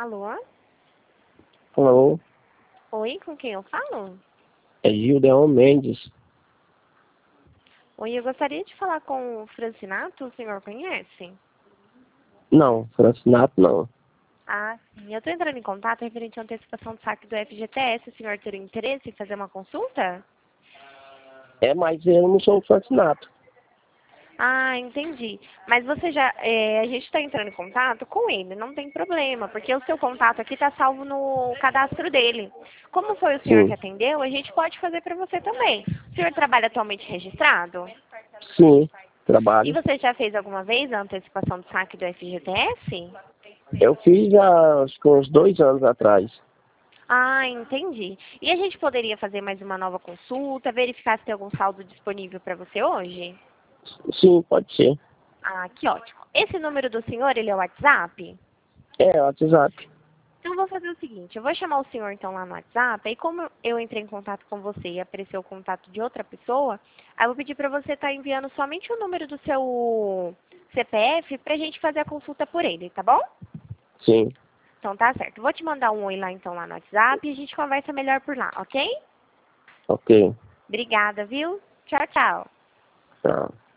Alô? Alô, Oi, com quem eu falo? é Gildeon Mendes. Oi, eu gostaria de falar com o Francinato, o senhor conhece? Não, Francinato não. Ah, sim. Eu estou entrando em contato referente à antecipação do saque do FGTS. O senhor teria interesse em fazer uma consulta? É, mas eu não sou o Francinato. Ah, entendi. Mas você já, a gente está entrando em contato com ele, não tem problema, porque o seu contato aqui está salvo no cadastro dele. Como foi o senhor que Sim, atendeu, a gente pode fazer para você também. O senhor trabalha atualmente registrado? sim, E trabalho. você já fez alguma vez a antecipação do saque do FGTS? Eu fiz acho que uns 2 anos atrás. Ah, entendi. E a gente poderia fazer mais uma nova consulta, verificar se tem algum saldo disponível para você hoje? Sim, pode ser. Ah, que ótimo. Esse número do senhor, ele é o WhatsApp? É, WhatsApp. Então, eu vou fazer o seguinte, eu vou chamar o senhor, então, lá no WhatsApp, aí como eu entrei em contato com você e apareceu o contato de outra pessoa, aí eu vou pedir para você estar enviando somente o número do seu CPF para a gente fazer a consulta por ele, tá bom? Sim, Então, tá certo. Vou te mandar um oi lá, então, lá no WhatsApp e a gente conversa melhor por lá, ok? ok. Obrigada, viu? Tchau, tchau. Tá.